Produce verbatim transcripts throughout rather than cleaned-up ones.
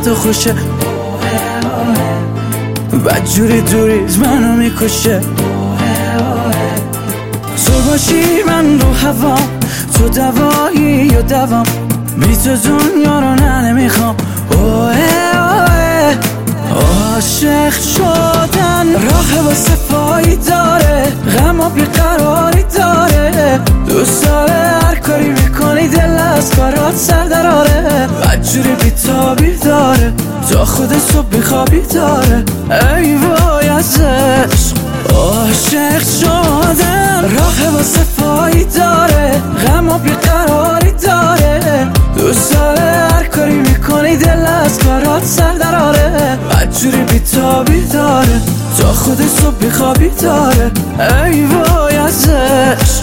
تو خوشه، بد جوری دوریز منو میکشه. تو باشی من رو هوا، تو دوایی یا دوام، بی تو دنیا رو نه نمیخوام. اوه اوه عاشق شدن راه واسه پایی داره، غم و بیقراری داره. دوست داره هر کاری میکنی دل از کارات سر دراره، بدجوری بیتابی داره تا خود صبح بیخوابی داره. ای وای از عشق عاشق شدن راه واسه پایی داره، غم و بیقراری داره. دوست داره هر کاری میکنی دل از کارات سر دراره، بدجوری بیتابی داره تا خود صبح بیخوابی داره. ای وای از عشق.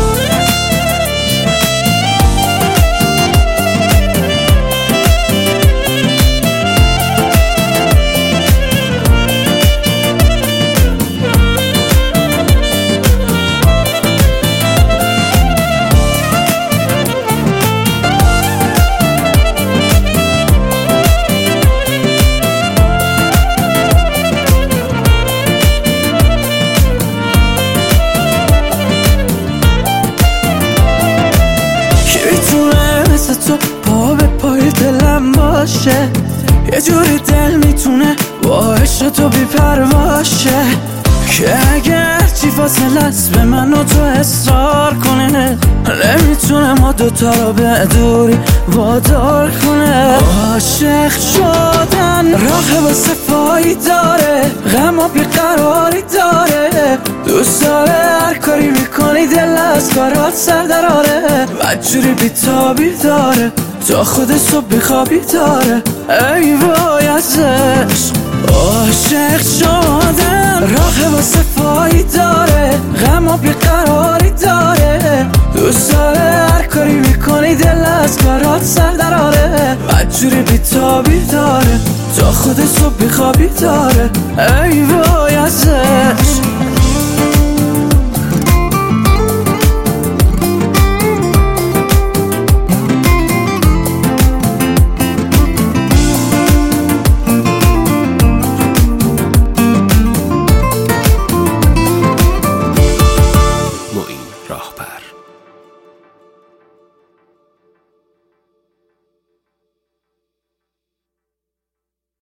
تو پا به پای دلم باشه، یه جوری دل میتونه با عشق تو بی پرواشه، که اگر چی فاصله است به من و تو اصرار کنه، نمیتونه ما دوتا رو به دوری وادار کنه. عاشق شدن راه واسه پایی داره، غم و بیقراری داره. دوست داره هر کاری میکنی دل از کارات سر دراره، بدجوری بیتابی داره تا خود صبح بیخوابی داره. ای وای از عشق عاشق شدن راه واسه پایی داره، غم و بیقراری داره. دوست داره هر کاری میکنی دل از کارات سر دراره، بدجوری بیتابی داره تا خود صبح بیخوابی داره. ای وای از عشق.